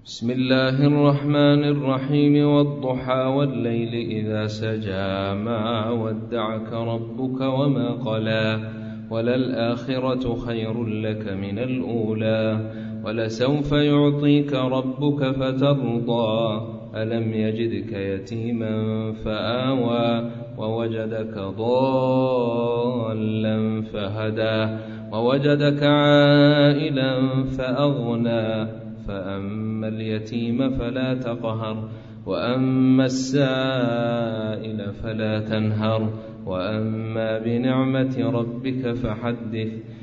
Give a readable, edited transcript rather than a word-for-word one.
بسم الله الرحمن الرحيم والضحى والليل إذا سجى ما ودعك ربك وما قلى وللآخرة خير لك من الأولى ولسوف يعطيك ربك فترضى ألم يجدك يتيما فآوى ووجدك ضالا فهدى ووجدك عائلا فأغنى فأما اليتيم فلا تقهر وأما السائل فلا تنهر وأما بنعمة ربك فحدث